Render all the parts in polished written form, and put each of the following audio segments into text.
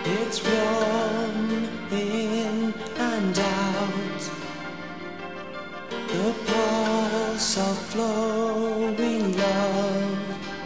It's warm in and out, the pulse of flowing love.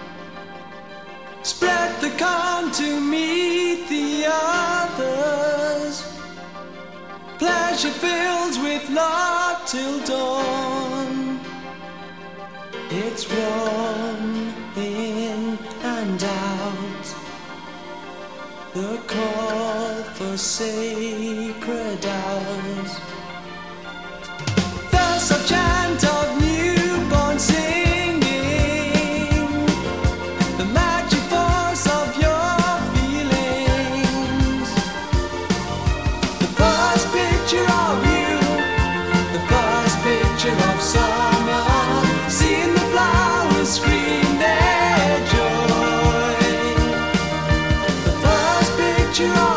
Spread the calm to meet the others. Pleasure fills with love till dawn. It's warm in and out, the call for sacred hours. The soft chant of newborn singing, the magic force of your feelings. The first picture of you, the first picture of summer, seeing the flowers scream their joy. The first picture of